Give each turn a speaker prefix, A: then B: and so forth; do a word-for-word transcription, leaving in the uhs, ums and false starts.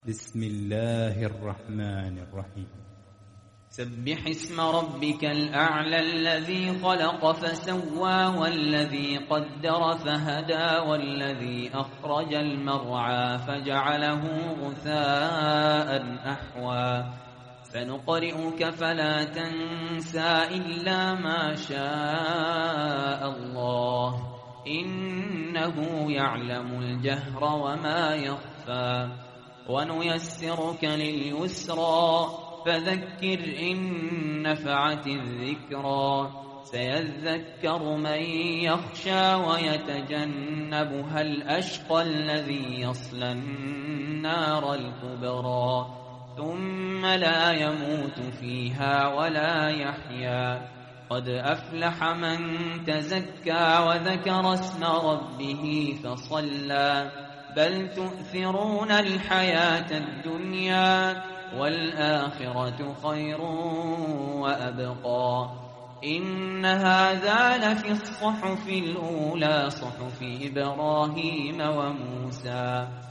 A: بسم الله الرحمن الرحيم.
B: سبح اسم ربك الأعلى الذي خلق فسوى والذي قدر فهدى والذي أخرج المرعى فجعله غثاء أحوى سنقرئك فلا تنسى إلا ما شاء الله إنه يعلم الجهر وما يخفى ونيسرك لليسرى فذكر إن نفعت الذكرى سيذكر من يخشى ويتجنبها الأشقى الذي يصلى النار الكبرى ثم لا يموت فيها ولا يحيا قد أفلح من تزكى وذكر اسم ربه فصلى بل تؤثرون الحياة الدنيا والآخرة خير وأبقى إن هذا لفي الصحف الأولى صحف إبراهيم وموسى